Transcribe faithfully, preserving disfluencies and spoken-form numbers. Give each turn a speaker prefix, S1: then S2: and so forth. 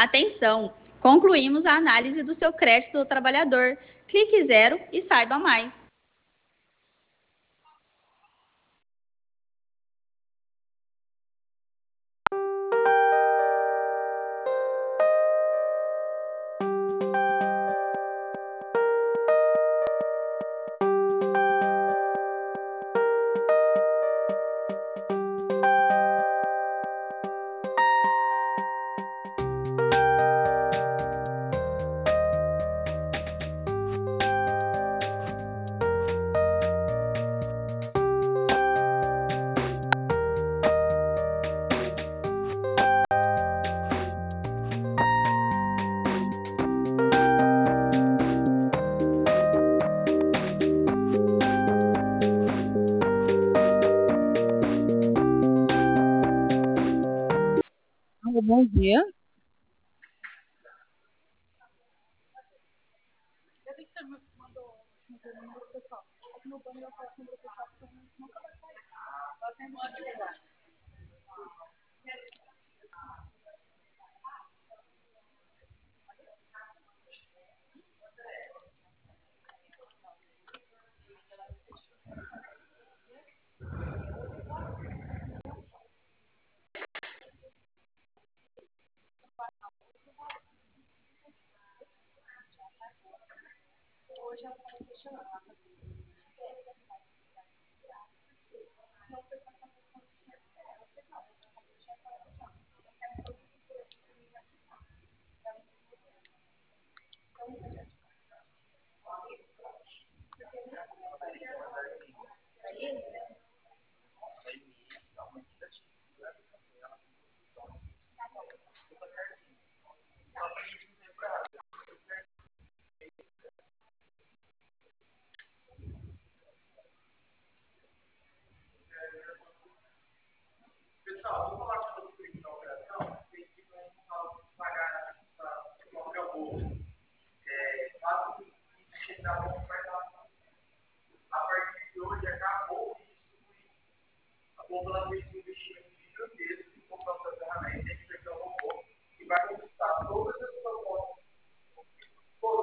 S1: Atenção! Concluímos a análise do seu crédito do trabalhador. Clique zero e saiba mais.
S2: Bom dia.
S3: Pessoal, vou falar sobre o crime da operação, vocês ficam pagar essa própria bolsa. É, caso isso chegar a bom, vai dar. A partir de hoje, acabou de distribuir. A população investimento